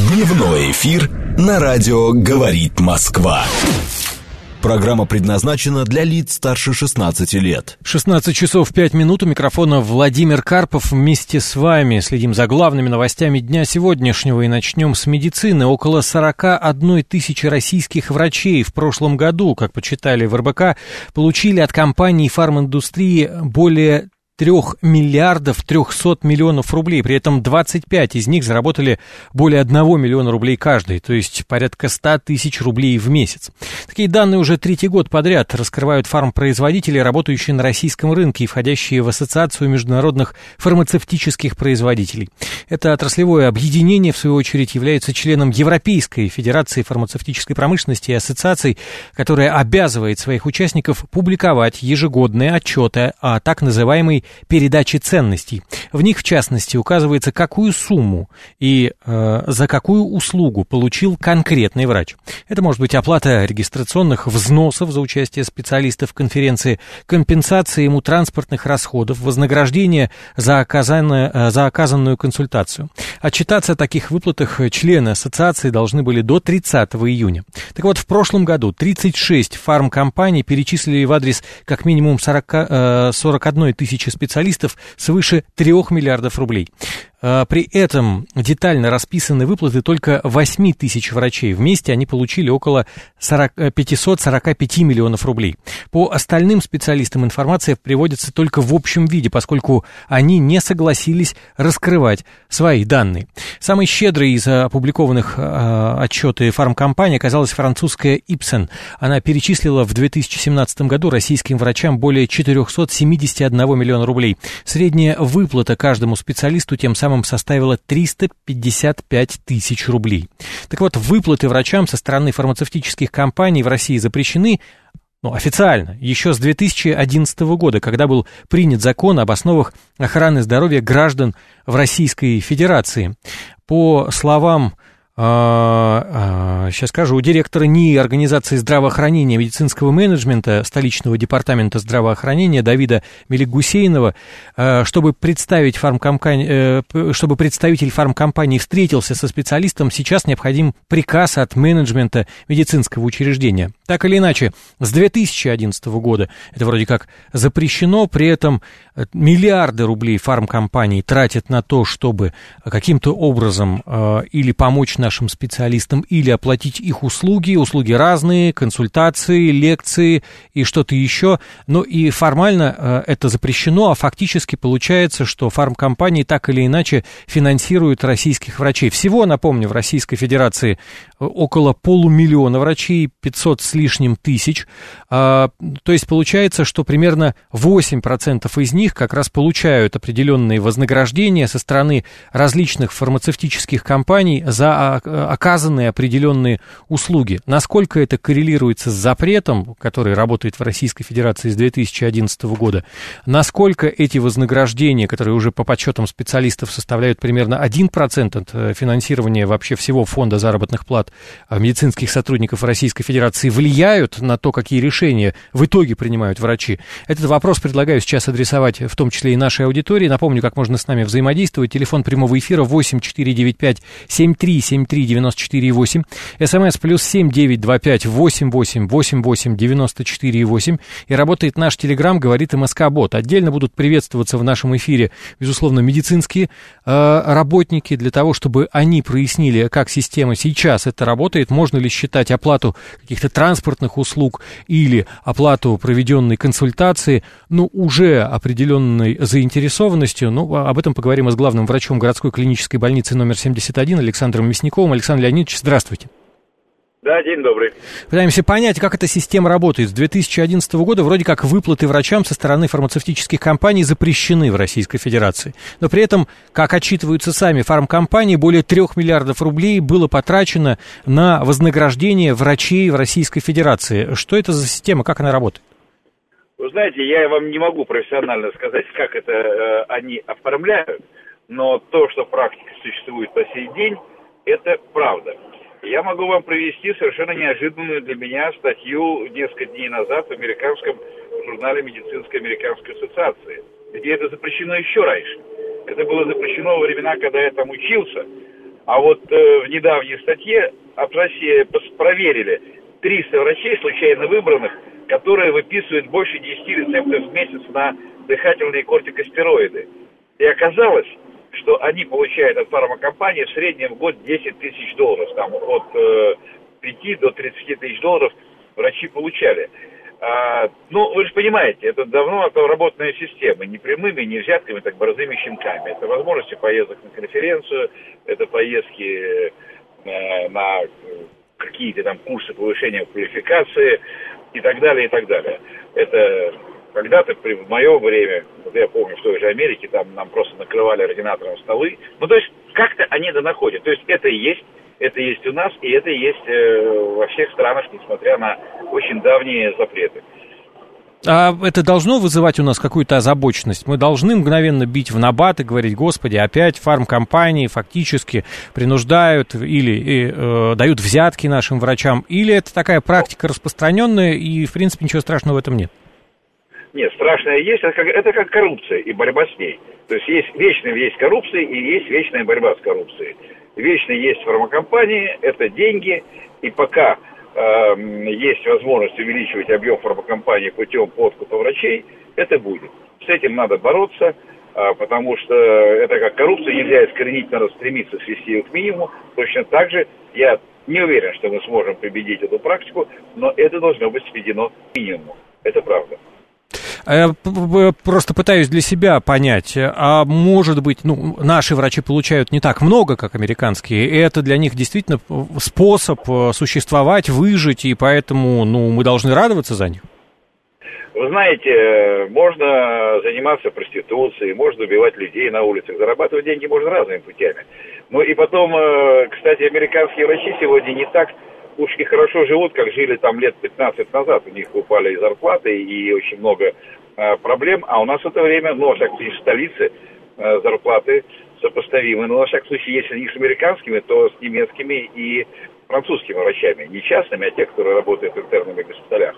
Дневной эфир на радио «Говорит Москва». Программа предназначена для лиц старше 16 лет. 16 часов 5 минут. У микрофона Владимир Карпов. Вместе с вами следим за главными новостями дня сегодняшнего. И начнем с медицины. Около 41 тысячи российских врачей в прошлом году, как почитали в РБК, получили от компаний фарминдустрии более 3 миллиардов 300 миллионов рублей. При этом 25 из них заработали более 1 миллиона рублей каждый, то есть порядка 100 тысяч рублей в месяц. Такие данные уже третий год подряд раскрывают фармпроизводители, работающие на российском рынке и входящие в Ассоциацию международных фармацевтических производителей. Это отраслевое объединение, в свою очередь, является членом Европейской Федерации фармацевтической промышленности и ассоциаций, которая обязывает своих участников публиковать ежегодные отчеты о так называемой передачи ценностей. В них, в частности, указывается, какую сумму и за какую услугу получил конкретный врач. Это может быть оплата регистрационных взносов за участие специалистов в конференции, компенсация ему транспортных расходов, вознаграждение за оказанную консультацию. Отчитаться о таких выплатах члены ассоциации должны были до 30 июня. Так вот, в прошлом году 36 фармкомпаний перечислили в адрес как минимум 41 тысячи специалистов свыше 3 миллиардов рублей. При этом детально расписаны выплаты только 8 тысяч врачей. Вместе они получили около 545 миллионов рублей. По остальным специалистам информация приводится только в общем виде, поскольку они не согласились раскрывать свои данные. Самой щедрой из опубликованных отчеты фармкомпании оказалась французская Ipsen. Она перечислила в 2017 году российским врачам более 471 миллиона рублей. Средняя выплата каждому специалисту тем самым составила 355 тысяч рублей. Так вот, выплаты врачам со стороны фармацевтических компаний в России запрещены, официально, еще с 2011 года, когда был принят закон об основах охраны здоровья граждан в Российской Федерации. По словам сейчас скажу, у директора НИИ Организации здравоохранения и медицинского менеджмента столичного департамента здравоохранения Давида Меликгусейнова, чтобы представитель фармкомпании встретился со специалистом, сейчас необходим приказ от менеджмента медицинского учреждения. Так или иначе, с 2011 года это вроде как запрещено, при этом миллиарды рублей фармкомпании тратят на то, чтобы каким-то образом или помочь нашим специалистам, или оплатить их услуги разные, консультации, лекции и что-то еще. Но и формально это запрещено, а фактически получается, что фармкомпании так или иначе финансируют российских врачей. Всего, напомню, в Российской Федерации около 500 000 врачей, 500 с лишним тысяч. То есть получается, что примерно 8% из них как раз получают определенные вознаграждения со стороны различных фармацевтических компаний за оказанные определенные услуги. Насколько это коррелируется с запретом, который работает в Российской Федерации с 2011 года, насколько эти вознаграждения, которые уже по подсчетам специалистов составляют примерно 1% от финансирования вообще всего фонда заработных плат медицинских сотрудников Российской Федерации, влияют на то, какие решения в итоге принимают врачи. Этот вопрос предлагаю сейчас адресовать в том числе и нашей аудитории. Напомню, как можно с нами взаимодействовать. Телефон прямого эфира 8495-7373-94-8. СМС +7 925 88 88 94 8. И работает наш Телеграм, говорит МСК-бот. Отдельно будут приветствоваться в нашем эфире, безусловно, медицинские работники, для того, чтобы они прояснили, как система сейчас это работает, можно ли считать оплату каких-то транспортных услуг или оплату проведенной консультации, уже определенной заинтересованностью. Об этом поговорим с главным врачом городской клинической больницы номер 71 Александром Мясниковым. Александр Леонидович, здравствуйте. Да, день добрый. Пытаемся понять, как эта система работает. С 2011 года вроде как выплаты врачам со стороны фармацевтических компаний запрещены в Российской Федерации. Но при этом, как отчитываются сами фармкомпании, более 3 миллиардов рублей было потрачено на вознаграждение врачей в Российской Федерации. Что это за система, как она работает? Вы знаете, я вам не могу профессионально сказать, как это они оформляют, но то, что практика существует по сей день, это правда. Я могу вам привести совершенно неожиданную для меня статью несколько дней назад в американском журнале Медицинской американской ассоциации, где это запрещено еще раньше. Это было запрещено во времена, когда я там учился, А вот в недавней статье проверили 300 врачей, случайно выбранных, которые выписывают больше 10 рецептов в месяц на дыхательные кортикостероиды. И оказалось, что они получают от фармакомпании в среднем в год $10 тысяч. Там от 5 до $30 тысяч врачи получали. Ну, вы же понимаете, это давно отработанная система. Не прямыми, не взятками, так борзыми щенками. Это возможности поездок на конференцию, это поездки на какие-то там курсы повышения квалификации и так далее, и так далее. Это когда-то, в мое время, вот я помню, в той же Америке, там нам просто накрывали ординатором столы. Ну, то есть, как-то они донаходят. То есть, это и есть у нас, и это и есть во всех странах, несмотря на очень давние запреты. А это должно вызывать у нас какую-то озабоченность? Мы должны мгновенно бить в набат и говорить: господи, опять фармкомпании фактически принуждают или дают взятки нашим врачам? Или это такая практика распространенная, и, в принципе, ничего страшного в этом нет? Нет, страшное есть, это как коррупция и борьба с ней. То есть вечная есть коррупция и есть вечная борьба с коррупцией. Вечно есть фармакомпании, это деньги, и пока есть возможность увеличивать объем фармакомпании путем подкупа врачей, это будет. С этим надо бороться, потому что это как коррупция, нельзя искоренить, надо стремиться свести ее к минимуму. Точно так же я не уверен, что мы сможем победить эту практику, но это должно быть сведено к минимуму. Это правда. Я просто пытаюсь для себя понять, а может быть, наши врачи получают не так много, как американские, и это для них действительно способ существовать, выжить, и поэтому, мы должны радоваться за них? Вы знаете, можно заниматься проституцией, можно убивать людей на улицах, зарабатывать деньги можно разными путями. Ну и потом, кстати, американские врачи сегодня не так уж и хорошо живут, как жили там лет 15 назад. У них упали и зарплаты, и очень много проблем. А у нас в это время, во всяком случае, в столице зарплаты сопоставимы. Но, во всяком случае, если не с американскими, то с немецкими и французскими врачами. Не частными, а те, которые работают в интернных госпиталях.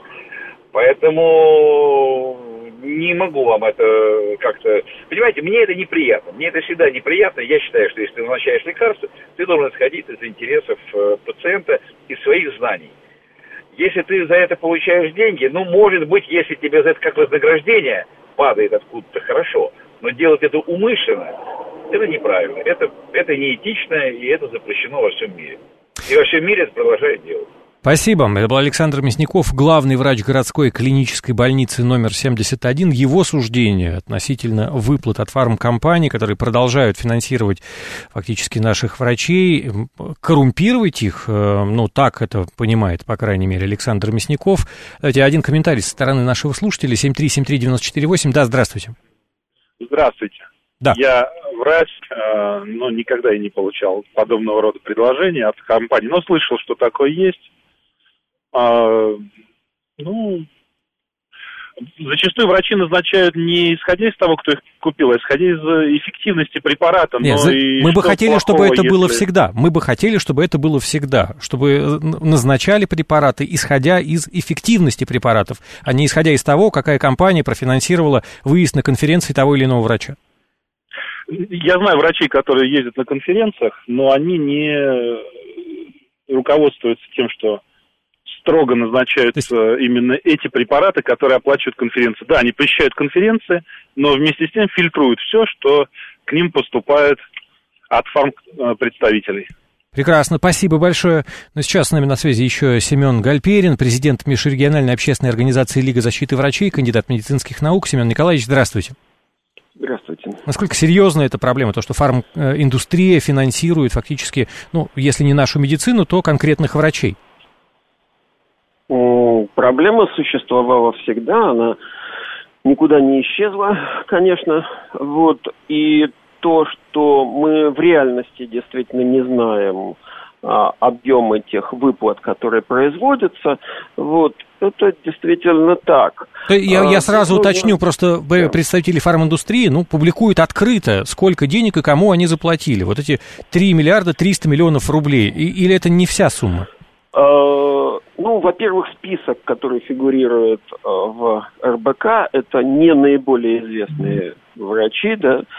Поэтому не могу вам это как-то... Понимаете, мне это неприятно. Мне это всегда неприятно. Я считаю, что если ты назначаешь лекарство, ты должен исходить из интересов пациента и своих знаний. Если ты за это получаешь деньги, может быть, если тебе за это как вознаграждение падает откуда-то, хорошо. Но делать это умышленно, это неправильно. Это неэтично, и это запрещено во всем мире. И во всем мире это продолжает делать. Спасибо. Это был Александр Мясников, главный врач городской клинической больницы номер 71. Его суждение относительно выплат от фармкомпаний, которые продолжают финансировать фактически наших врачей, коррумпировать их, так это понимает, по крайней мере, Александр Мясников. Давайте один комментарий со стороны нашего слушателя, 7373948. Да, здравствуйте. Здравствуйте. Да. Я врач, но никогда и не получал подобного рода предложения от компании, но слышал, что такое есть. Зачастую врачи назначают не исходя из того, кто их купил, а исходя из эффективности препарата. Мы бы хотели, чтобы это было всегда. Мы бы хотели, чтобы это было всегда. Чтобы назначали препараты, исходя из эффективности препаратов, а не исходя из того, какая компания профинансировала выезд на конференции того или иного врача. Я знаю врачей, которые ездят на конференциях, но они не руководствуются тем, что строго назначают именно эти препараты, которые оплачивают конференции. Да, они посещают конференции, но вместе с тем фильтруют все, что к ним поступает от фармпредставителей. Прекрасно, спасибо большое. Но сейчас с нами на связи еще Семен Гальперин, президент межрегиональной общественной организации Лига защиты врачей, кандидат медицинских наук. Семен Николаевич, здравствуйте. Здравствуйте. Насколько серьезна эта проблема, то, что фарминдустрия финансирует фактически, если не нашу медицину, то конкретных врачей? Проблема существовала всегда, она никуда не исчезла, конечно. И то, что мы в реальности действительно не знаем объем этих выплат, которые производятся, это действительно так. Я сразу уточню, просто представители фарминдустрии, публикуют открыто, сколько денег и кому они заплатили. Вот эти 3 миллиарда 300 миллионов рублей. Или это не вся сумма? Во-первых, список, который фигурирует в РБК, это не наиболее известные врачи, да, с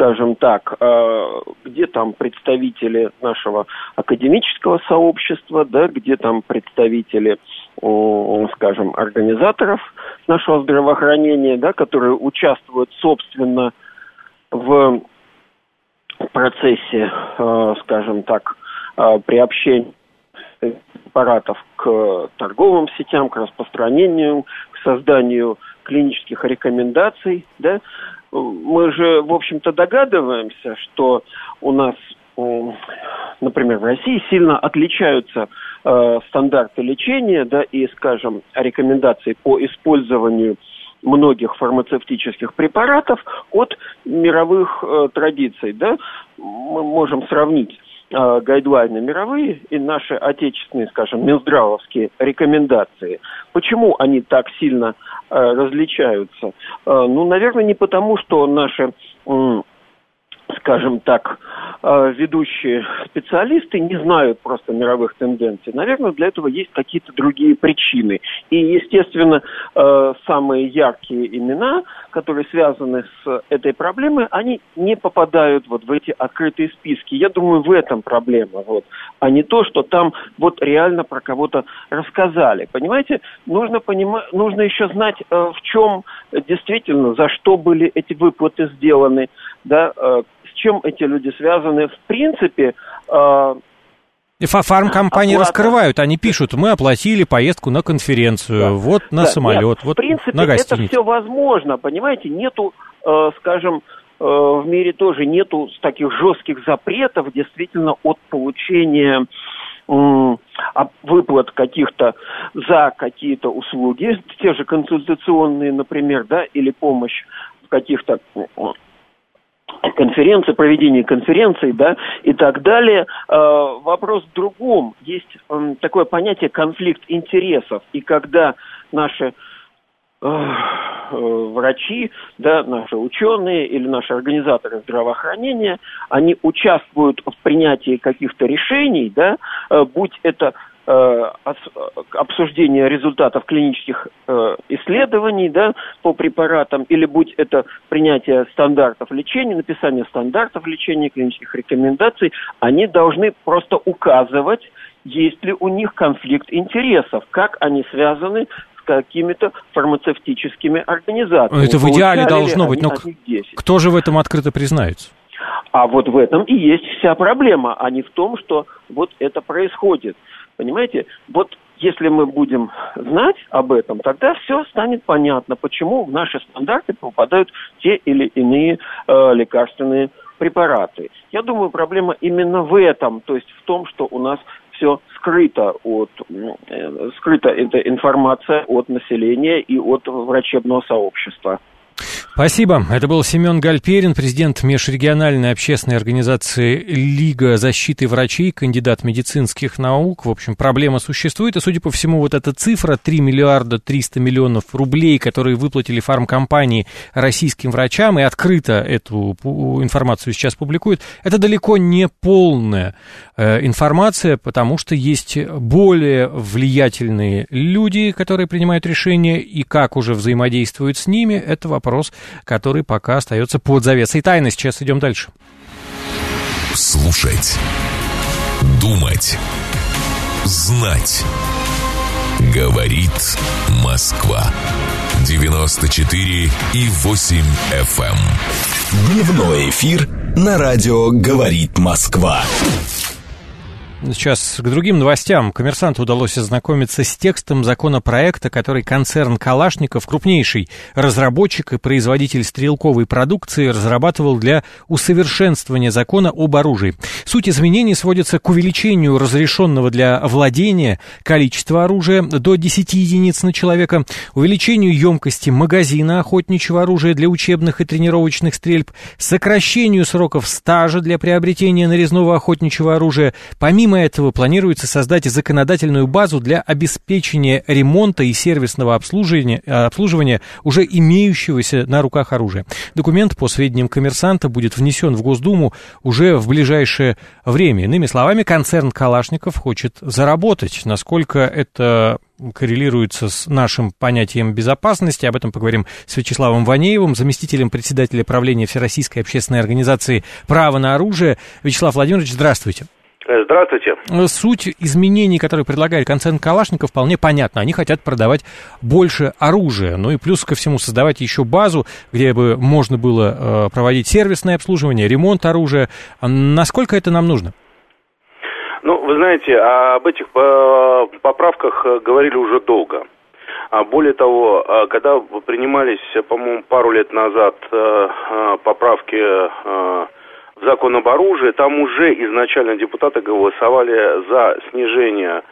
скажем так, где там представители нашего академического сообщества, да, где там представители, скажем, организаторов нашего здравоохранения, да, которые участвуют, собственно, в процессе, скажем так, приобщения препаратов к торговым сетям, к распространению, к созданию клинических рекомендаций, да. Мы же, в общем-то, догадываемся, что у нас, например, в России сильно отличаются стандарты лечения, да, и, скажем, рекомендации по использованию многих фармацевтических препаратов от мировых традиций, да. Мы можем сравнить гайдлайны мировые и наши отечественные, скажем, минздравовские рекомендации. Почему они так сильно различаются? Ну, наверное, не потому, что наши, скажем так, ведущие специалисты не знают просто мировых тенденций. Наверное, для этого есть какие-то другие причины. И, естественно, самые яркие имена, которые связаны с этой проблемой, они не попадают вот в эти открытые списки. Я думаю, в этом проблема, вот, а не то, что там вот реально про кого-то рассказали. Понимаете, нужно еще знать, в чем действительно, за что были эти выплаты сделаны, да, с чем эти люди связаны. В принципе, фармкомпании раскрывают, они пишут, мы оплатили поездку на конференцию, да, вот на самолет, нет, вот на гостиницу. В принципе, это все возможно, понимаете, нету, скажем, в мире тоже нету таких жестких запретов, действительно, от получения выплат каких-то за какие-то услуги, те же консультационные, например, да, или помощь в каких-то конференции, проведение конференций, да, и так далее. Вопрос в другом. Есть такое понятие конфликт интересов. И когда наши врачи, да, наши ученые или наши организаторы здравоохранения, они участвуют в принятии каких-то решений, да, будь это обсуждение результатов клинических исследований, да, по препаратам, или будь это принятие стандартов лечения, написание стандартов лечения, клинических рекомендаций, они должны просто указывать, есть ли у них конфликт интересов, как они связаны с какими-то фармацевтическими организациями. Это в идеале должно быть, но кто же в этом открыто признается? А вот в этом и есть вся проблема, а не в том, что вот это происходит. Понимаете, вот если мы будем знать об этом, тогда все станет понятно, почему в наши стандарты попадают те или иные лекарственные препараты. Я думаю, проблема именно в этом, то есть в том, что у нас все скрыта эта информация от населения и от врачебного сообщества. Спасибо. Это был Семен Гальперин, президент межрегиональной общественной организации «Лига защиты врачей», кандидат медицинских наук. В общем, проблема существует, и, судя по всему, вот эта цифра 3 миллиарда 300 миллионов рублей, которые выплатили фармкомпании российским врачам, и открыто эту информацию сейчас публикуют, это далеко не полная информация, потому что есть более влиятельные люди, которые принимают решения, и как уже взаимодействуют с ними, это вопрос, который пока остается под завесой тайны. Сейчас идем дальше. Слушать, думать, знать. Говорит Москва. 94,8 FM. Дневной эфир на радио «Говорит Москва». Сейчас к другим новостям. «Коммерсанту» удалось ознакомиться с текстом законопроекта, который концерн «Калашников», крупнейший разработчик и производитель стрелковой продукции, разрабатывал для усовершенствования закона об оружии. Суть изменений сводится к увеличению разрешенного для владения количества оружия до 10 единиц на человека, увеличению емкости магазина охотничьего оружия для учебных и тренировочных стрельб, сокращению сроков стажа для приобретения нарезного охотничьего оружия. Помимо этого, планируется создать законодательную базу для обеспечения ремонта и сервисного обслуживания уже имеющегося на руках оружия. Документ, по сведениям «Коммерсанта», будет внесен в Госдуму уже в ближайшее время. Иными словами, концерн «Калашников» хочет заработать. Насколько это коррелируется с нашим понятием безопасности. Об этом поговорим с Вячеславом Ванеевым, заместителем председателя правления Всероссийской общественной организации «Право на оружие». Вячеслав Владимирович, здравствуйте. Здравствуйте. Суть изменений, которые предлагает концерн Калашников, вполне понятна. Они хотят продавать больше оружия, ну и плюс ко всему создавать еще базу, где бы можно было проводить сервисное обслуживание, ремонт оружия. Насколько это нам нужно? Ну, вы знаете, об этих поправках говорили уже долго. Более того, когда принимались, по-моему, пару лет назад поправки в закон об оружии, там уже изначально депутаты голосовали за снижение,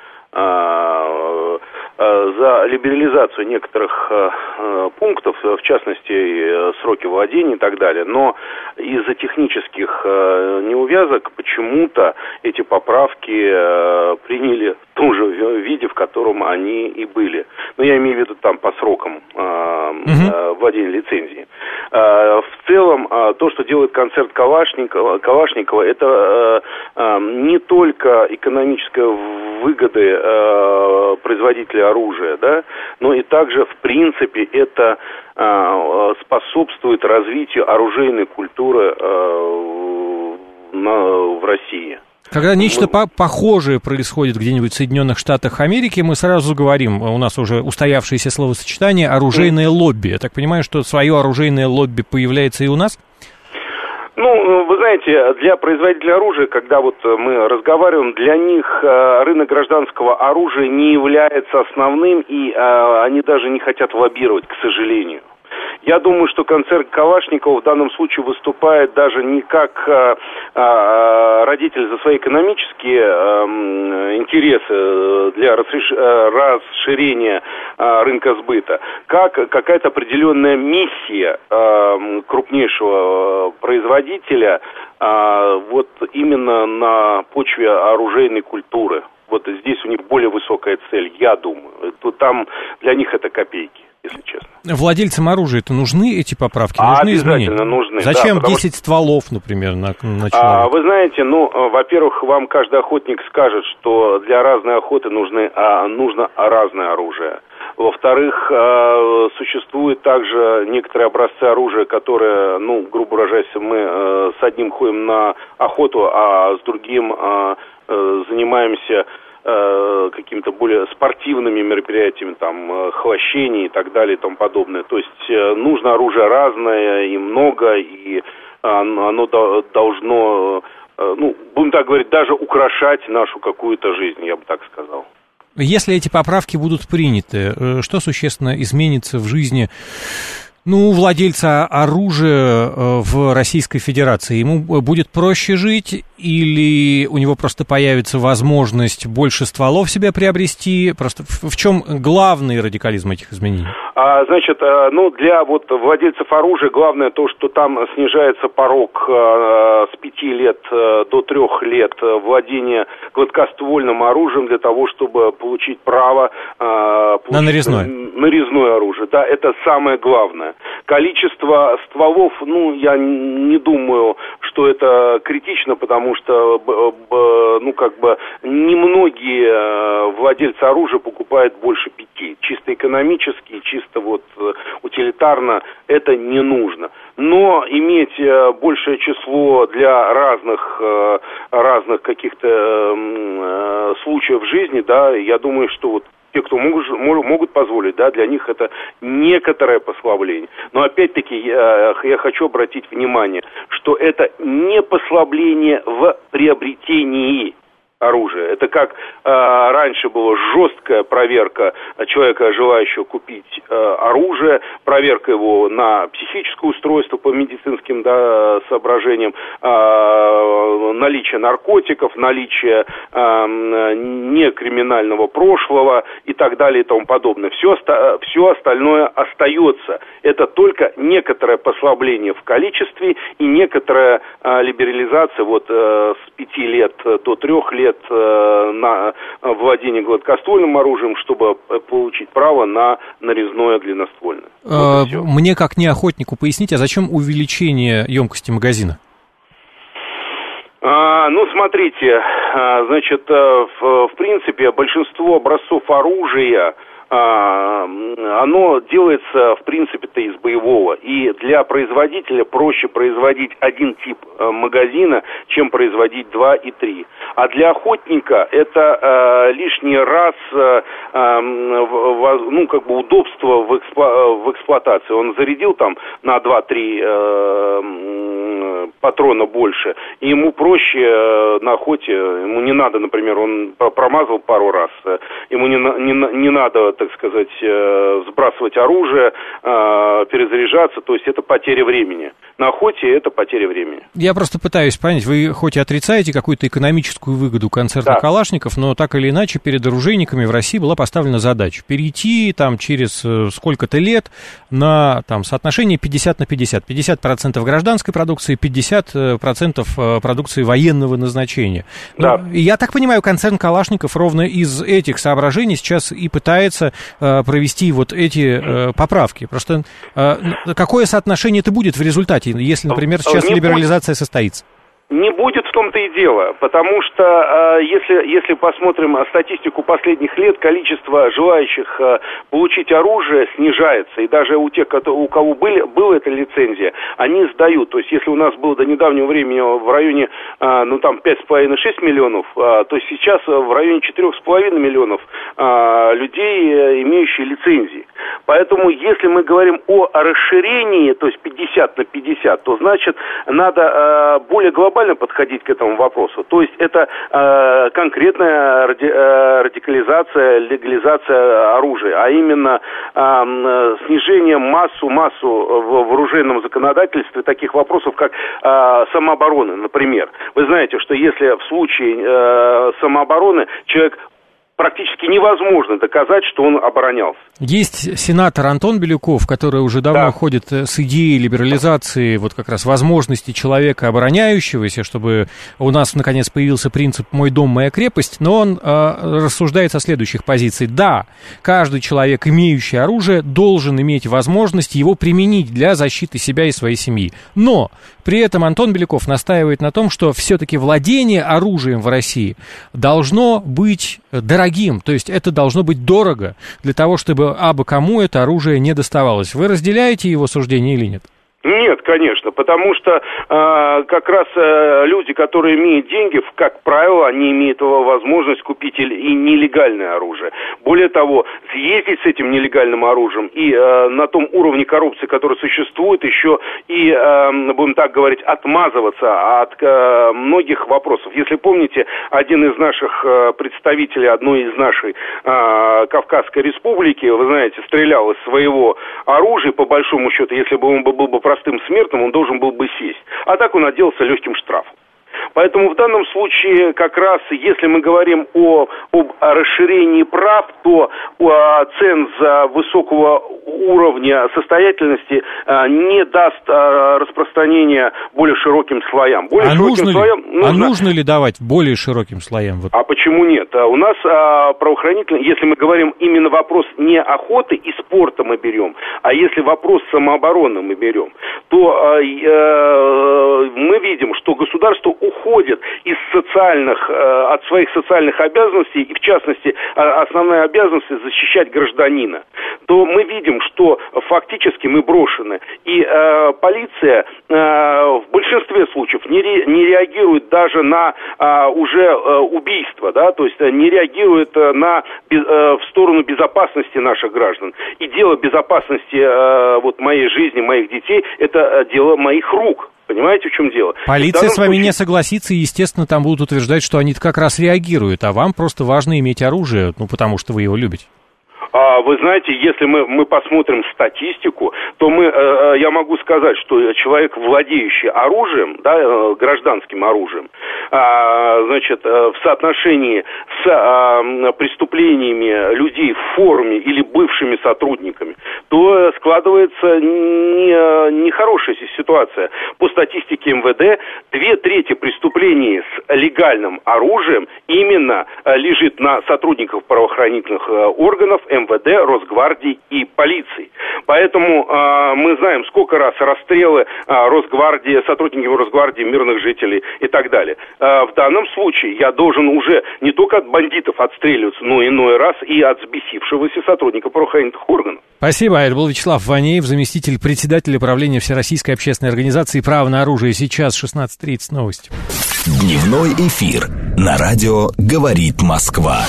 за либерализацию некоторых пунктов, в частности, сроки владения и так далее. Но из-за технических неувязок почему-то эти поправки приняли в том же виде, в котором они и были. Но я имею в виду там по срокам владения лицензии. В целом, то, что делает концерн Калашникова, это не только экономическая выгоды производителя оружия, да, но и также, в принципе, это способствует развитию оружейной культуры в России. Когда нечто похожее происходит где-нибудь в Соединенных Штатах Америки, мы сразу говорим, у нас уже устоявшееся словосочетание «оружейное лобби». Я так понимаю, что свое оружейное лобби появляется и у нас? Ну, вы знаете, для производителей оружия, когда вот мы разговариваем, для них рынок гражданского оружия не является основным, и они даже не хотят лоббировать, к сожалению. Я думаю, что концерн Калашникова в данном случае выступает даже не как родитель за свои экономические интересы для расширения рынка сбыта, как какая-то определенная миссия крупнейшего производителя вот именно на почве оружейной культуры. Вот здесь у них более высокая цель, я думаю. Там для них это копейки, если честно. Владельцам оружия-то нужны эти поправки? Нужны изменения? Обязательно нужны. Зачем 10 стволов, например, на человека? Вы знаете, во-первых, вам каждый охотник скажет, что для разной охоты нужно разное оружие. Во-вторых, существуют также некоторые образцы оружия, которые, грубо выражаясь, мы с одним ходим на охоту, а с другим занимаемся какими-то более спортивными мероприятиями, там, хвощение и так далее и тому подобное. То есть нужно оружие разное и много, и оно должно, будем так говорить, даже украшать нашу какую-то жизнь, я бы так сказал. Если эти поправки будут приняты, что существенно изменится в жизни владельца оружия в Российской Федерации? Ему будет проще жить или у него просто появится возможность больше стволов себе приобрести? Просто в чем главный радикализм этих изменений? Значит, для владельцев оружия главное то, что там снижается порог с 5 лет до 3 лет владения гладкоствольным оружием для того, чтобы получить право на нарезное оружие. Да, это самое главное. Количество стволов, я не думаю, что это критично, потому что, немногие владельцы оружия покупают больше 5. Чисто экономически, чисто утилитарно это не нужно. Но иметь большее число для разных каких-то случаев в жизни, да, я думаю, что те, кто могут позволить, да, для них это некоторое послабление. Но опять-таки я хочу обратить внимание, что это не послабление в приобретении оружия. Это как раньше была жесткая проверка человека, желающего купить оружие, проверка его на психическое устройство по медицинским соображениям, наличие наркотиков, наличие некриминального прошлого и так далее и тому подобное. Все остальное остается. Это только некоторое послабление в количестве и некоторая либерализация с 5 лет до 3 лет на владение гладкоствольным оружием, чтобы получить право на нарезное длинноствольное. Мне, как не охотнику, поясните, а зачем увеличение емкости магазина? Ну, смотрите, значит, в принципе, большинство образцов оружия, оно делается, в принципе-то, из боевого. И для производителя проще производить один тип магазина, чем производить 2 и 3. А для охотника это лишний раз, ну, как бы удобство в эксплуатации. Он зарядил там на 2-3 патрона больше, и ему проще на охоте, ему не надо, например, он промазал пару раз, ему не надо, так сказать, сбрасывать оружие, перезаряжаться, то есть это потеря времени. На охоте это потеря времени. Я просто пытаюсь понять, вы хоть и отрицаете какую-то экономическую выгоду концерна Калашников, но так или иначе перед оружейниками в России была поставлена задача перейти там через сколько-то лет на там соотношение 50 на 50. 50% гражданской продукции, 50% продукции военного назначения. Да. И я так понимаю, концерн Калашников ровно из этих соображений сейчас и пытается провести вот эти поправки. Просто какое соотношение это будет в результате, если, например, сейчас либерализация состоится? Не будет, в том-то и дело, потому что если посмотрим статистику последних лет, количество желающих получить оружие снижается, и даже у тех, у кого была эта лицензия, они сдают. То есть если у нас было до недавнего времени в районе 5,5-6 миллионов, то сейчас в районе 4,5 миллионов людей, имеющие лицензии. Поэтому если мы говорим о расширении, то есть 50 на 50, то значит надо более глобально подходить к этому вопросу. То есть это конкретная радикализация, легализация оружия, а именно снижение массу в оружейном законодательстве таких вопросов, как самооборона, например. Вы знаете, что если в случае самообороны человек практически невозможно доказать, что он оборонялся. Есть сенатор Антон Белюков, который уже давно ходит с идеей либерализации вот как раз возможности человека обороняющегося, чтобы у нас наконец появился принцип «мой дом, моя крепость», но он рассуждает со следующих позиций. Да, каждый человек, имеющий оружие, должен иметь возможность его применить для защиты себя и своей семьи. Но при этом Антон Белюков настаивает на том, что все-таки владение оружием в России должно быть дорогим, то есть это должно быть дорого для того, чтобы абы кому это оружие не доставалось. Вы разделяете его суждение или нет? Нет, конечно, потому что как раз люди, которые имеют деньги, как правило, они имеют возможность купить и нелегальное оружие. Более того, съездить с этим нелегальным оружием и на том уровне коррупции, который существует, еще и, будем так говорить, отмазываться от многих вопросов. Если помните, один из наших представителей одной из нашей Кавказской республики, вы знаете, стрелял из своего оружия, по большому счету, если бы он был бы простым смертным, он должен был бы сесть. А так он отделался легким штрафом. Поэтому в данном случае, как раз, если мы говорим об расширении прав, то ценз высокого уровня состоятельности не даст распространения более широким слоям. Нужно ли давать более широким слоям? А почему нет? У нас правоохранительные, если мы говорим именно вопрос не охоты и спорта мы берем, а если вопрос самообороны мы берем, то мы видим, что государство уходит от своих социальных обязанностей, и в частности, основная обязанность защищать гражданина, то мы видим, что фактически мы брошены. И полиция в большинстве случаев не реагирует даже на уже убийство, да, то есть не реагирует в сторону безопасности наших граждан. И дело безопасности моей жизни, моих детей, это дело моих рук. Понимаете, в чем дело? Полиция с вами не согласится, и, естественно, там будут утверждать, что они как раз реагируют, а вам просто важно иметь оружие, потому что вы его любите. Вы знаете, если мы посмотрим статистику, то я могу сказать, что человек, владеющий оружием, да, гражданским оружием, в соотношении с преступлениями людей в форме или бывшими сотрудниками, то складывается нехорошая ситуация. По статистике МВД, 2/3 преступлений с легальным оружием именно лежит на сотрудников правоохранительных органов, МВД, Росгвардии и полиции. Поэтому мы знаем, сколько раз расстрелы Росгвардии, сотрудников Росгвардии, мирных жителей и так далее. В данном случае я должен уже не только от бандитов отстреливаться, но иной раз и от взбесившегося сотрудника правоохранительных органов. Спасибо. Это был Вячеслав Ванеев, заместитель председателя правления Всероссийской общественной организации «Право на оружие». Сейчас 16:30 новости. Дневной эфир на радио «Говорит Москва».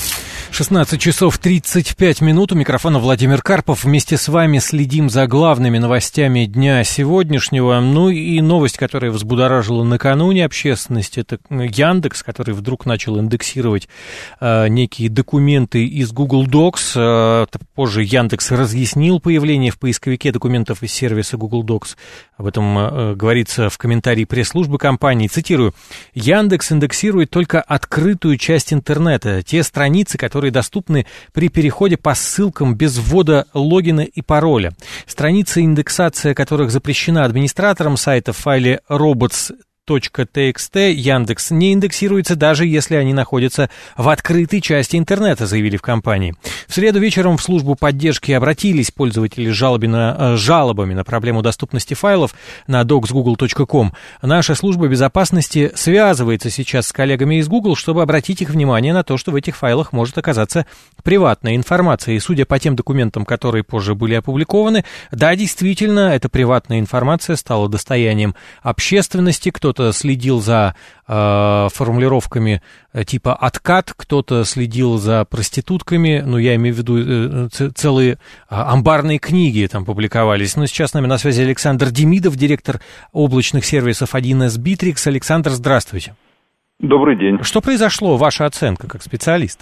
16 часов 35 минут. У микрофона Владимир Карпов. Вместе с вами следим за главными новостями дня сегодняшнего. Ну и новость, которая взбудоражила накануне общественность, это Яндекс, который вдруг начал индексировать некие документы из Google Docs. Позже Яндекс разъяснил появление в поисковике документов из сервиса Google Docs. Об этом говорится в комментарии пресс-службы компании. Цитирую. Яндекс индексирует только открытую часть интернета, те страницы, которые доступны при переходе по ссылкам без ввода логина и пароля. Страницы, индексация которых запрещена администратором сайта в файле robots.txt Яндекс не индексируется, даже если они находятся в открытой части интернета, заявили в компании. В среду вечером в службу поддержки обратились пользователи с жалобами на проблему доступности файлов на docs.google.com. Наша служба безопасности связывается сейчас с коллегами из Google, чтобы обратить их внимание на то, что в этих файлах может оказаться приватная информация. И судя по тем документам, которые позже были опубликованы, да, действительно, эта приватная информация стала достоянием общественности. Кто-то следил за формулировками типа «откат», кто-то следил за проститутками, ну, я имею в виду целые амбарные книги там публиковались. Но сейчас с нами на связи Александр Демидов, директор облачных сервисов 1С Bittrex. Александр, здравствуйте. Добрый день. Что произошло, ваша оценка как специалист?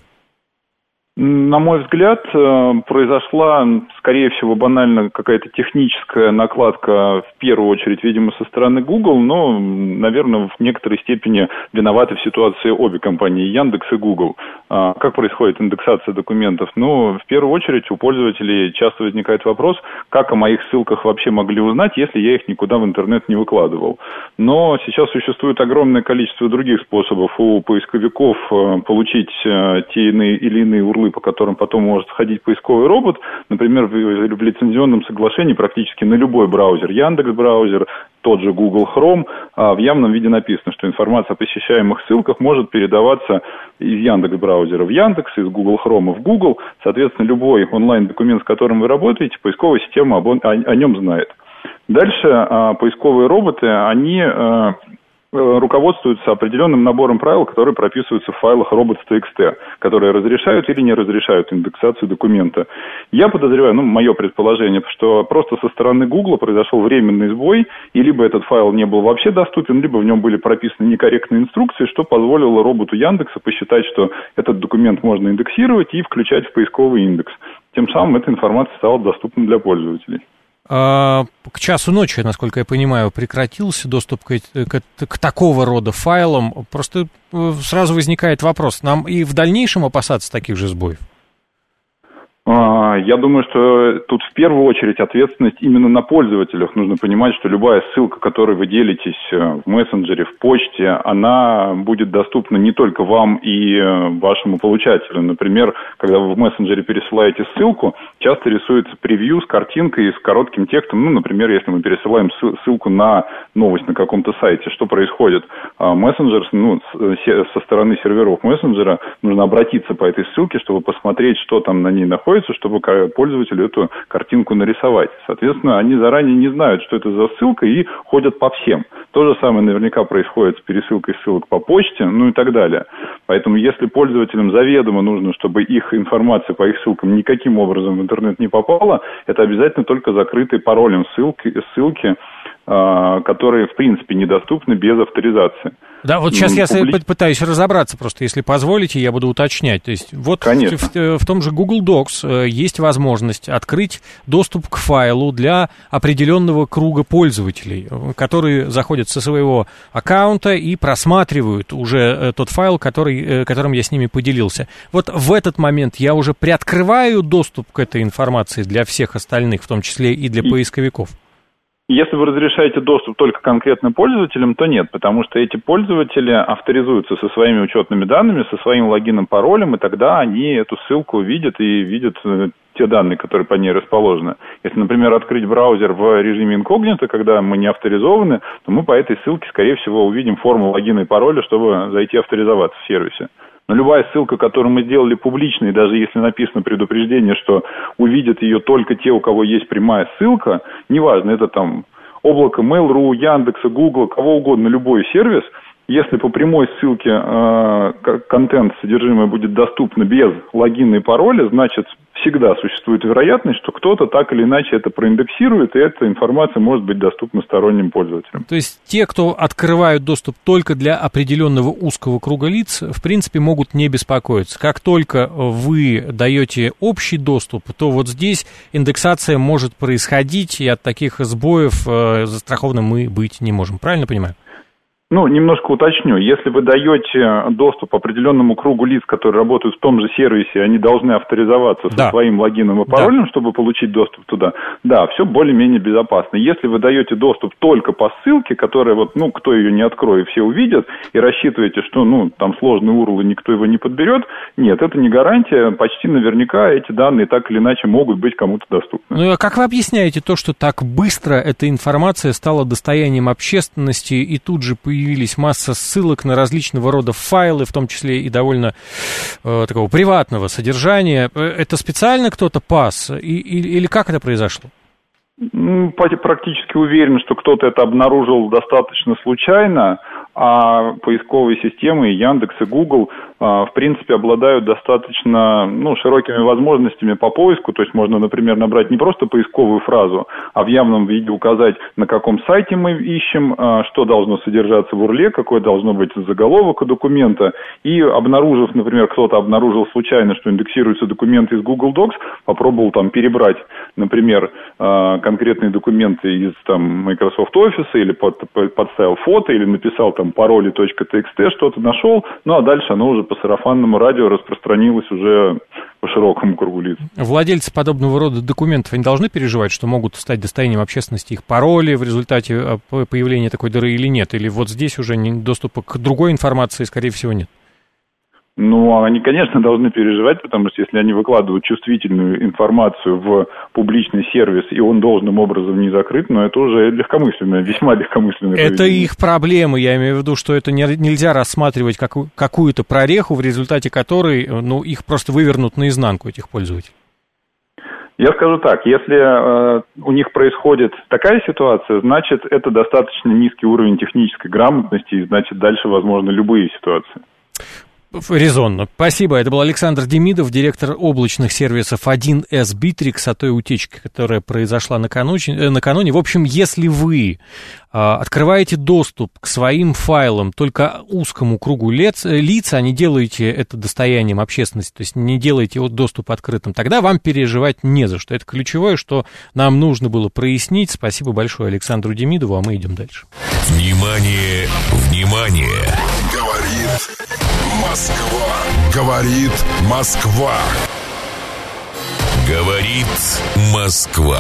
На мой взгляд, произошла, скорее всего, банально какая-то техническая накладка, в первую очередь, видимо, со стороны Google, но, наверное, в некоторой степени виноваты в ситуации обе компании, Яндекс и Google. Как происходит индексация документов? Ну, в первую очередь, у пользователей часто возникает вопрос, как о моих ссылках вообще могли узнать, если я их никуда в интернет не выкладывал. Но сейчас существует огромное количество других способов у поисковиков получить те или иные урлы, по которым потом может входить поисковый робот, например, в лицензионном соглашении практически на любой браузер, Яндекс.Браузер, тот же Google Chrome, в явном виде написано, что информация о посещаемых ссылках может передаваться из Яндекс.Браузера в Яндекс, из Google Chrome в Google. Соответственно, любой онлайн-документ, с которым вы работаете, поисковая система о нем знает. Дальше поисковые роботы, они руководствуются определенным набором правил, которые прописываются в файлах robots.txt, которые разрешают или не разрешают индексацию документа. Я подозреваю, мое предположение, что просто со стороны Google произошел временный сбой, и либо этот файл не был вообще доступен, либо в нем были прописаны некорректные инструкции, что позволило роботу Яндекса посчитать, что этот документ можно индексировать и включать в поисковый индекс. Тем самым эта информация стала доступна для пользователей. К часу ночи, насколько я понимаю, прекратился доступ к такого рода файлам. Просто сразу возникает вопрос, нам и в дальнейшем опасаться таких же сбоев? Я думаю, что тут в первую очередь ответственность именно на пользователях. Нужно понимать, что любая ссылка, которой вы делитесь в мессенджере, в почте, она будет доступна не только вам и вашему получателю. Например, когда вы в мессенджере пересылаете ссылку, часто рисуется превью с картинкой и с коротким текстом. Например, если мы пересылаем ссылку на новость на каком-то сайте, что происходит? Мессенджер, со стороны серверов мессенджера нужно обратиться по этой ссылке, чтобы посмотреть, что там на ней находится, чтобы пользователю эту картинку нарисовать. Соответственно, они заранее не знают, что это за ссылка, и ходят по всем. То же самое наверняка происходит с пересылкой ссылок по почте, и так далее. Поэтому, если пользователям заведомо нужно, чтобы их информация по их ссылкам никаким образом в интернет не попала, это обязательно только закрытые паролем ссылки, которые, в принципе, недоступны без авторизации. Да, вот сейчас я пытаюсь разобраться просто, если позволите, я буду уточнять. То есть вот в том же Google Docs есть возможность открыть доступ к файлу для определенного круга пользователей, которые заходят со своего аккаунта и просматривают уже тот файл, которым я с ними поделился. Вот в этот момент я уже приоткрываю доступ к этой информации для всех остальных, в том числе и для поисковиков. Если вы разрешаете доступ только конкретным пользователям, то нет, потому что эти пользователи авторизуются со своими учетными данными, со своим логином, паролем, и тогда они эту ссылку видят и видят те данные, которые под ней расположены. Если, например, открыть браузер в режиме инкогнито, когда мы не авторизованы, то мы по этой ссылке, скорее всего, увидим форму логина и пароля, чтобы зайти авторизоваться в сервисе. Но любая ссылка, которую мы сделали публичной, даже если написано предупреждение, что увидят ее только те, у кого есть прямая ссылка, неважно, это там облако Mail.ru, Яндекса, Гугла, кого угодно, любой сервис, если по прямой ссылке контент, содержимое будет доступно без логина и пароля, значит, всегда существует вероятность, что кто-то так или иначе это проиндексирует, и эта информация может быть доступна сторонним пользователям. То есть те, кто открывают доступ только для определенного узкого круга лиц, в принципе, могут не беспокоиться. Как только вы даете общий доступ, то вот здесь индексация может происходить, и от таких сбоев застрахованы мы быть не можем. Правильно понимаю? Ну, немножко уточню. Если вы даете доступ определенному кругу лиц, которые работают в том же сервисе, они должны авторизоваться со своим логином и паролем, чтобы получить доступ туда. Да, все более-менее безопасно. Если вы даете доступ только по ссылке, которая вот, ну, кто ее не откроет, все увидят, и рассчитываете, что, ну, там сложный URL, и никто его не подберет, нет, это не гарантия. Почти наверняка эти данные так или иначе могут быть кому-то доступны. Ну, а как вы объясняете то, что так быстро эта информация стала достоянием общественности, и тут же появились масса ссылок на различного рода файлы, в том числе и довольно такого приватного содержания? Это специально кто-то пас? Или как это произошло? Практически уверен, что кто-то это обнаружил достаточно случайно, а поисковые системы, и Яндекс, и Google, в принципе, обладают достаточно широкими возможностями по поиску. То есть можно, например, набрать не просто поисковую фразу, а в явном виде указать, на каком сайте мы ищем, что должно содержаться в URL, какой должно быть заголовок у документа. И обнаружив, например, кто-то обнаружил случайно, что индексируются документы из Google Docs, попробовал там перебрать, например, конкретные документы из там Microsoft Office или подставил фото, или написал там пароли .txt, что-то нашел, ну а дальше оно уже по сарафанному радио распространилось уже по широкому кругу лиц. Владельцы подобного рода документов, они должны переживать, что могут стать достоянием общественности их пароли в результате появления такой дыры или нет? Или вот здесь уже доступа к другой информации, скорее всего, нет? Ну, они, конечно, должны переживать, потому что если они выкладывают чувствительную информацию в публичный сервис, и он должным образом не закрыт, но это уже легкомысленное, весьма легкомысленное поведение. Это их проблемы, я имею в виду, что это нельзя рассматривать как какую-то прореху, в результате которой, их просто вывернут наизнанку, этих пользователей. Я скажу так, если у них происходит такая ситуация, значит, это достаточно низкий уровень технической грамотности, и значит, дальше возможны любые ситуации. Резонно. Спасибо. Это был Александр Демидов, директор облачных сервисов 1С Bittrex, о той утечке, которая произошла накануне. В общем, если вы открываете доступ к своим файлам только узкому кругу лиц, а не делаете это достоянием общественности, то есть не делаете доступ открытым, тогда вам переживать не за что. Это ключевое, что нам нужно было прояснить. Спасибо большое Александру Демидову, а мы идем дальше. Внимание, внимание! Говорит Москва. Говорит Москва. Говорит Москва.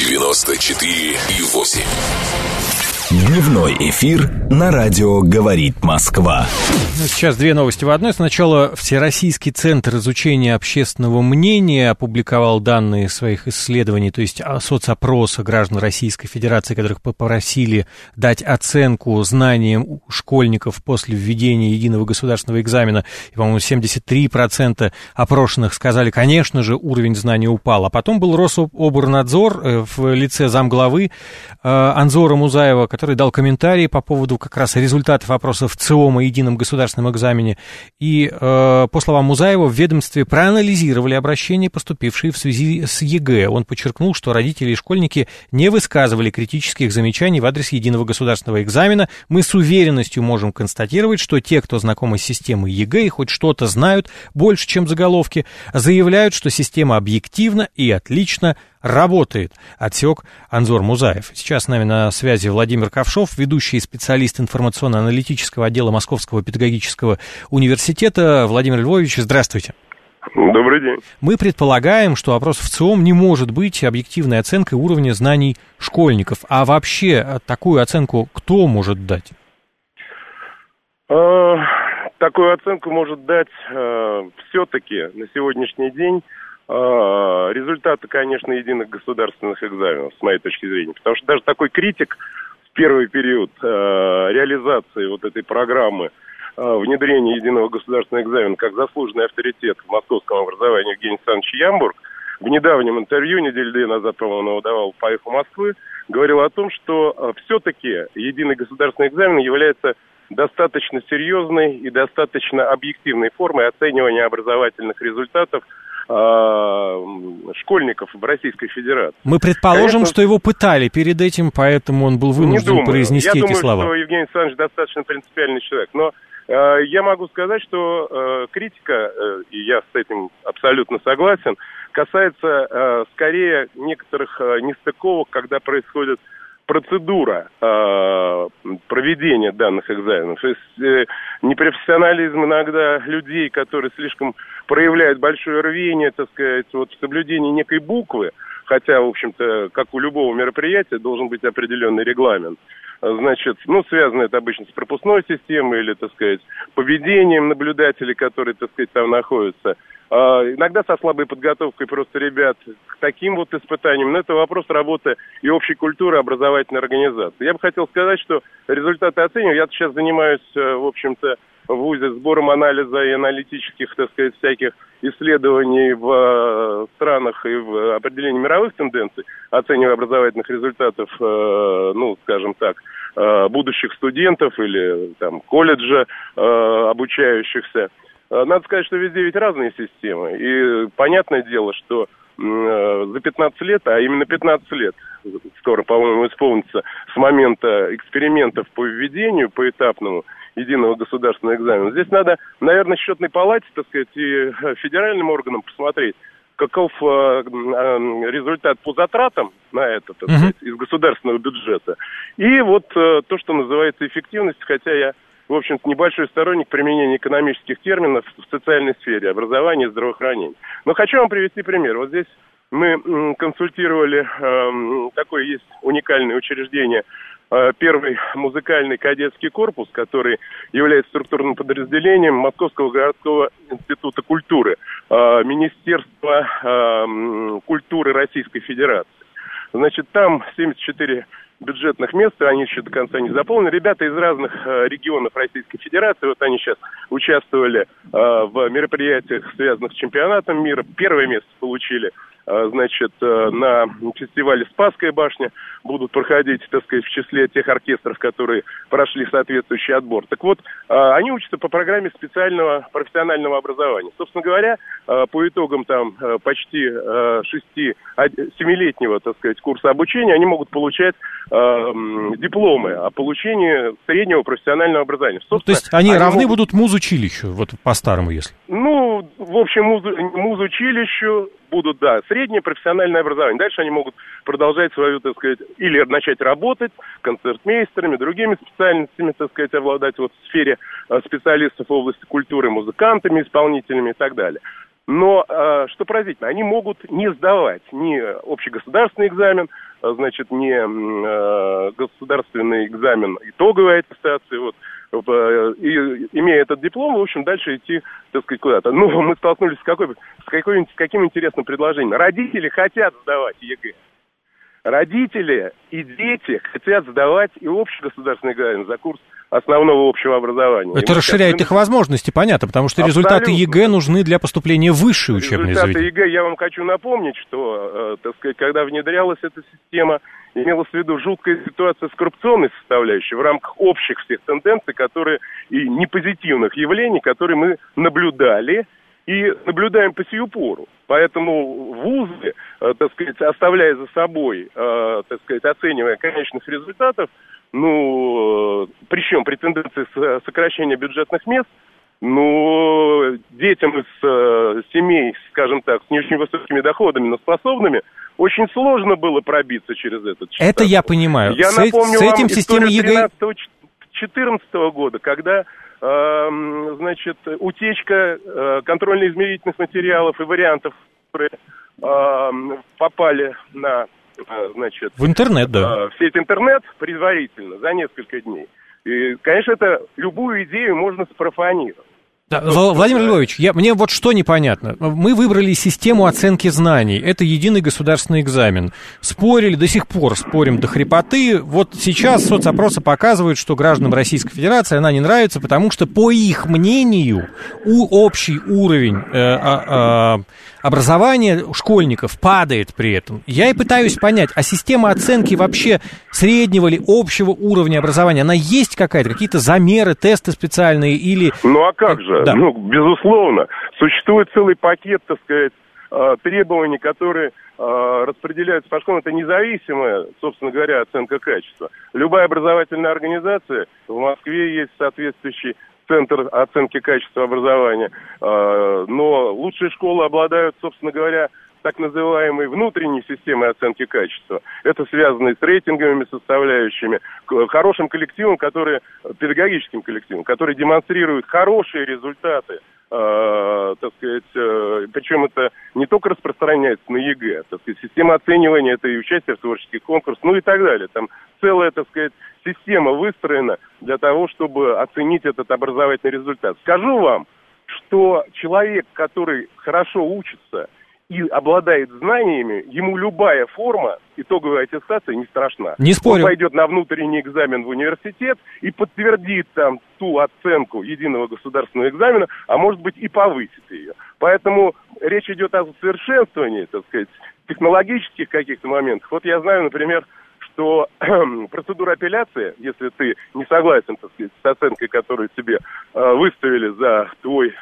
94,8. Дневной эфир на радио «Говорит Москва». Сейчас две новости в одной. Сначала Всероссийский центр изучения общественного мнения опубликовал данные своих исследований, то есть соцопроса граждан Российской Федерации, которых попросили дать оценку знаниям школьников после введения единого государственного экзамена. И, по-моему, 73% опрошенных сказали, конечно же, уровень знаний упал. А потом был Рособорнадзор в лице замглавы Анзора Музаева, который дал комментарии по поводу как раз результатов опросов ЦИОМа о едином государственном экзамене. И, по словам Музаева, в ведомстве проанализировали обращения, поступившие в связи с ЕГЭ. Он подчеркнул, что родители и школьники не высказывали критических замечаний в адрес единого государственного экзамена. Мы с уверенностью можем констатировать, что те, кто знакомы с системой ЕГЭ и хоть что-то знают больше, чем заголовки, заявляют, что система объективна и отлично работает, отсек Анзор Музаев. Сейчас с нами на связи Владимир Ковшов, ведущий специалист информационно-аналитического отдела Московского педагогического университета. Владимир Львович, здравствуйте. Добрый день. Мы предполагаем, что вопрос в ЦИОМ не может быть объективной оценкой уровня знаний школьников. А вообще такую оценку кто может дать? Такую оценку может дать все-таки на сегодняшний день результаты, конечно, единых государственных экзаменов, с моей точки зрения. Потому что даже такой критик в первый период реализации вот этой программы внедрения единого государственного экзамена как заслуженный авторитет в московском образовании Евгений Александрович Ямбург в недавнем интервью, недели 2 назад, по-моему, он его давал по «Эху Москвы», говорил о том, что все-таки единый государственный экзамен является достаточно серьезной и достаточно объективной формой оценивания образовательных результатов школьников в Российской Федерации. Мы предположим, конечно, что его пытали перед этим, поэтому он был вынужден произнести эти слова. Я думаю, что Евгений Александрович достаточно принципиальный человек, но я могу сказать, что критика, и я с этим абсолютно согласен, касается скорее некоторых нестыковок, когда происходит процедура проведения данных экзаменов. То есть непрофессионализм иногда людей, которые слишком проявляют большое рвение, так сказать, вот в соблюдении некой буквы, хотя, в общем-то, как у любого мероприятия, должен быть определенный регламент. Значит, связано это обычно с пропускной системой или, так сказать, поведением наблюдателей, которые, так сказать, там находятся. Иногда со слабой подготовкой просто ребят к таким вот испытаниям. Но это вопрос работы и общей культуры образовательной организации. Я бы хотел сказать, что результаты оцениваю. Я сейчас занимаюсь, в общем-то, в ВУЗе сбором анализа и аналитических, так сказать, всяких исследований в странах и в определении мировых тенденций, оценивая образовательных результатов, скажем так, будущих студентов или там колледжа обучающихся. Надо сказать, что везде ведь разные системы. И понятное дело, что за 15 лет, а именно 15 лет, скоро, по-моему, исполнится с момента экспериментов по введению поэтапному единого государственного экзамена. Здесь надо, наверное, счетной палате, так сказать, и федеральным органам посмотреть, каков результат по затратам на это, так сказать, из государственного бюджета. И вот то, что называется эффективность, хотя я, в общем-то, небольшой сторонник применения экономических терминов в социальной сфере, образования и здравоохранения. Но хочу вам привести пример. Вот здесь мы консультировали, такое есть уникальное учреждение, первый музыкальный кадетский корпус, который является структурным подразделением Московского городского института культуры, Министерства культуры Российской Федерации. Значит, там 74 бюджетных мест, они еще до конца не заполнены. Ребята из разных регионов Российской Федерации, вот они сейчас участвовали в мероприятиях, связанных с чемпионатом мира. Первое место получили, значит, на фестивале «Спасская башня». Будут проходить, так сказать, в числе тех оркестров, которые прошли соответствующий отбор. Так вот, они учатся по программе специального профессионального образования. Собственно говоря, по итогам там почти 7-летнего, так сказать, курса обучения, они могут получать дипломы о получении среднего профессионального образования. То есть они равны будут музучилищу, вот по-старому, если? В общем, музучилищу будут, да, среднее профессиональное образование. Дальше они могут продолжать свою, так сказать, или начать работать концертмейстерами, другими специальностями, так сказать, обладать вот в сфере специалистов в области культуры, музыкантами, исполнителями и так далее. Но, что поразительно, они могут не сдавать ни общегосударственный экзамен, значит, не государственный экзамен итоговой аттестации, вот, и, имея этот диплом, в общем, дальше идти, так сказать, куда-то. Мы столкнулись с каким интересным предложением. Родители хотят сдавать ЕГЭ. Родители и дети хотят сдавать и общегосударственный экзамен за курс основного общего образования. Это расширяет их возможности, понятно, потому что результаты ЕГЭ нужны для поступления в высшие учебные заведения. Результаты ЕГЭ, я вам хочу напомнить, что, так сказать, когда внедрялась эта система, имелась в виду жуткая ситуация с коррупционной составляющей в рамках общих всех тенденций, которые и непозитивных явлений, которые мы наблюдали и наблюдаем по сию пору. Поэтому вузы, так сказать, оставляя за собой, так сказать, оценивая конечных результатов, причем при тенденции сокращения бюджетных мест, детям из семей, скажем так, с не очень высокими доходами, но способными, очень сложно было пробиться через этот штат. Это я понимаю. Я напомню с этим вам система ЕГЭ... 13-14 года, когда значит, утечка контрольно-измерительных материалов и вариантов, которые попали на, значит... В интернет, да. В сеть интернет предварительно, за несколько дней. И, конечно, это любую идею можно спрофанировать. Да, Владимир Львович, мне вот что непонятно. Мы выбрали систему оценки знаний. Это единый государственный экзамен. Спорили, до сих пор спорим до хрипоты. Вот сейчас соцопросы показывают, что гражданам Российской Федерации она не нравится, потому что, по их мнению, общий уровень образования школьников падает при этом. Я и пытаюсь понять, а система оценки вообще среднего или общего уровня образования, она есть какая-то? Какие-то замеры, тесты специальные или... Ну а как же? Да. Ну, безусловно. Существует целый пакет, так сказать, требований, которые распределяются по школам. Это независимая, собственно говоря, оценка качества. Любая образовательная организация, в Москве есть соответствующий Центр оценки качества образования, но лучшие школы обладают, собственно говоря, так называемой внутренней системой оценки качества. Это связано и с рейтинговыми составляющими, хорошим коллективом, педагогическим коллективом, который демонстрирует хорошие результаты, так сказать, причем это не только распространяется на ЕГЭ, так сказать, система оценивания, это и участие в творческих конкурсах, ну и так далее. Там целая, так сказать, система выстроена для того, чтобы оценить этот образовательный результат. Скажу вам, что человек, который хорошо учится и обладает знаниями, ему любая форма итоговой аттестации не страшна. Не спорю. Он пойдет на внутренний экзамен в университет и подтвердит там ту оценку единого государственного экзамена, а может быть и повысит ее. Поэтому речь идет о совершенствовании, так сказать, технологических каких-то моментов. Вот я знаю, например, что процедура апелляции, если ты не согласен, так сказать, с оценкой, которую тебе выставили за твой,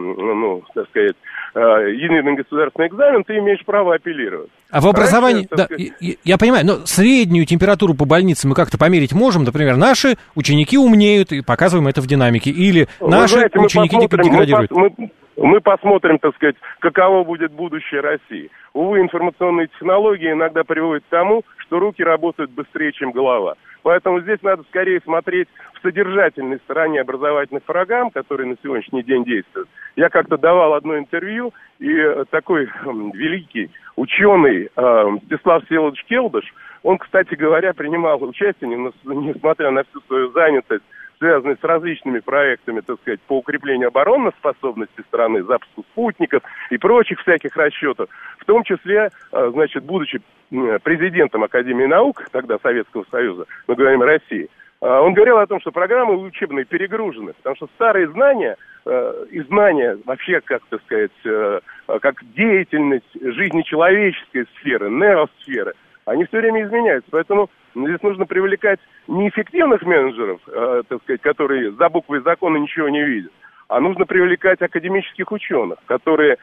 так сказать, единый государственный экзамен, ты имеешь право апеллировать. А в образовании, я понимаю, но среднюю температуру по больнице мы как-то померить можем? Например, наши ученики умнеют, и показываем это в динамике, или наши ученики деградируют? Мы посмотрим, так сказать, каково будет будущее России. Увы, информационные технологии иногда приводят к тому, что руки работают быстрее, чем голова. Поэтому здесь надо скорее смотреть в содержательной стороне образовательных программ, которые на сегодняшний день действуют. Я как-то давал одно интервью, и такой великий ученый Мстислав Всеволодович Келдыш, он, кстати говоря, принимал участие, несмотря на всю свою занятость, связанные с различными проектами, так сказать, по укреплению оборонной способности страны, запуску спутников и прочих всяких расчетов, в том числе, значит, будучи президентом Академии наук, тогда Советского Союза, мы говорим о России, он говорил о том, что программы учебные перегружены, потому что старые знания и знания вообще, как, так сказать, как деятельность жизни человеческой сферы, неосферы, они все время изменяются, поэтому здесь нужно привлекать не эффективных менеджеров, так сказать, которые за буквой закона ничего не видят, а нужно привлекать академических ученых, которые,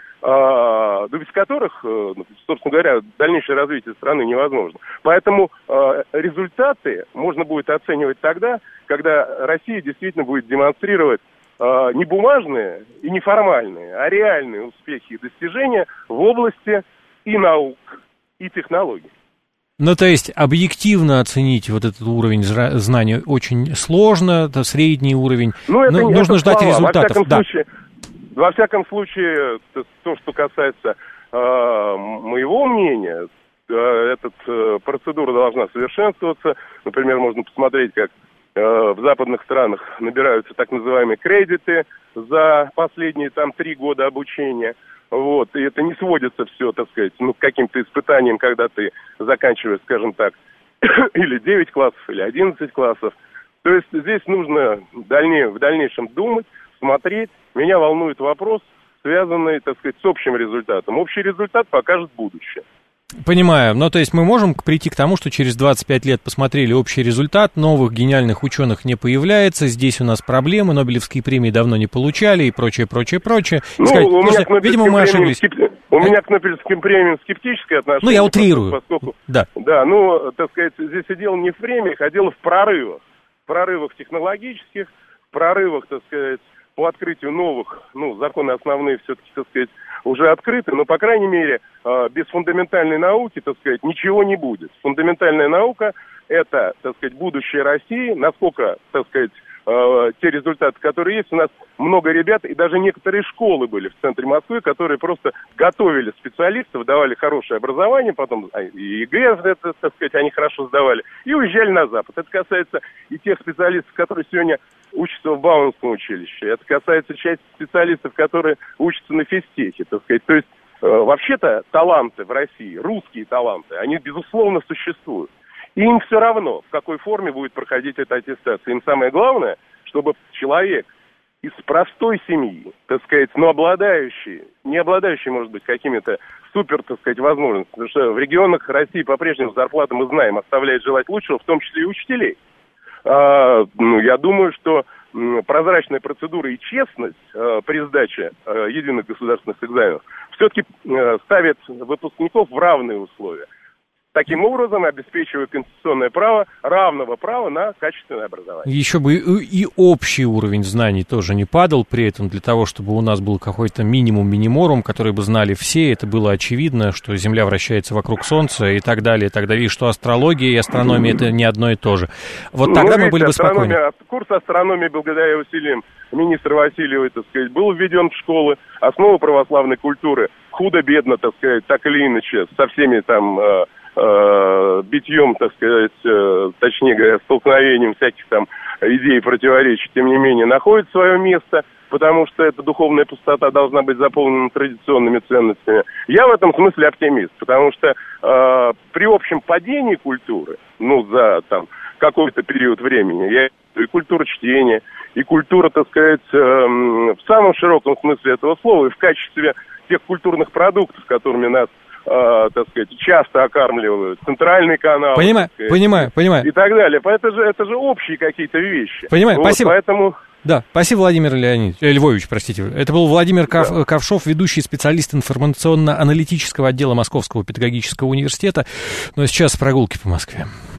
без которых, собственно говоря, дальнейшее развитие страны невозможно. Поэтому результаты можно будет оценивать тогда, когда Россия действительно будет демонстрировать не бумажные и не формальные, а реальные успехи и достижения в области и наук, и технологий. Ну, то есть, объективно оценить вот этот уровень знаний очень сложно, это средний уровень, нужно ждать результатов. Во всяком случае, то, что касается моего мнения, эта процедура должна совершенствоваться. Например, можно посмотреть, как в западных странах набираются так называемые кредиты за последние 3 года обучения. Вот, и это не сводится все, так сказать, к каким-то испытаниям, когда ты заканчиваешь, скажем так, или 9 классов, или 11 классов. То есть здесь нужно в дальнейшем думать, смотреть. Меня волнует вопрос, связанный, так сказать, с общим результатом. Общий результат покажет будущее. Понимаю. То есть мы можем прийти к тому, что через 25 лет посмотрели общий результат, новых гениальных ученых не появляется, здесь у нас проблемы, Нобелевские премии давно не получали и прочее. Видимо, мы ошиблись. У меня к Нобелевским премиям скептическое отношение. Я утрирую. Поскольку, да, так сказать, здесь и дело не в премиях, а дело в прорывах. В прорывах технологических, в прорывах, так сказать, по открытию новых, законы основные все-таки, так сказать, уже открыты, но, по крайней мере, без фундаментальной науки, так сказать, ничего не будет. Фундаментальная наука – это, так сказать, будущее России, насколько, так сказать, те результаты, которые есть. У нас много ребят, и даже некоторые школы были в центре Москвы, которые просто готовили специалистов, давали хорошее образование, потом и ЕГЭ, это, так сказать, они хорошо сдавали, и уезжали на Запад. Это касается и тех специалистов, которые сегодня учатся в Бауманском училище. Это касается части специалистов, которые учатся на физтехе, так сказать. То есть, вообще-то, таланты в России, русские таланты, они, безусловно, существуют. И им все равно, в какой форме будет проходить эта аттестация. Им самое главное, чтобы человек из простой семьи, так сказать, но не обладающий, может быть, какими-то супер, так сказать, возможностями. Потому что в регионах России по-прежнему зарплата, мы знаем, оставляет желать лучшего, в том числе и учителей. Я думаю, что прозрачная процедура и честность при сдаче единых государственных экзаменов все-таки ставят выпускников в равные условия. Таким образом, обеспечивая конституционное право, равного права на качественное образование. Еще бы и общий уровень знаний тоже не падал при этом, для того, чтобы у нас был какой-то минимум-миниморум, который бы знали все, это было очевидно, что Земля вращается вокруг Солнца и так далее, и что астрология и астрономия — это не одно и то же. Вот тогда мы были бы спокойны. Курс астрономии, благодаря усилиям министра Васильевой, так сказать, был введен в школы, основы православной культуры, худо-бедно, так сказать, так или иначе, со всеми там битьем, так сказать, точнее говоря, столкновением всяких там идей и противоречий, тем не менее, находит свое место, потому что эта духовная пустота должна быть заполнена традиционными ценностями. Я в этом смысле оптимист, потому что при общем падении культуры, за там какой-то период времени, и культура чтения, и культура, так сказать, в самом широком смысле этого слова, и в качестве тех культурных продуктов, которыми нас так сказать, часто окармливают, центральный канал. Понимаю. И так далее. Это же общие какие-то вещи. Понимаю, спасибо. Поэтому... Да, спасибо, Владимир Львович, простите. Это был Владимир Ковшов, ведущий специалист информационно-аналитического отдела Московского педагогического университета. Ну а сейчас прогулки по Москве.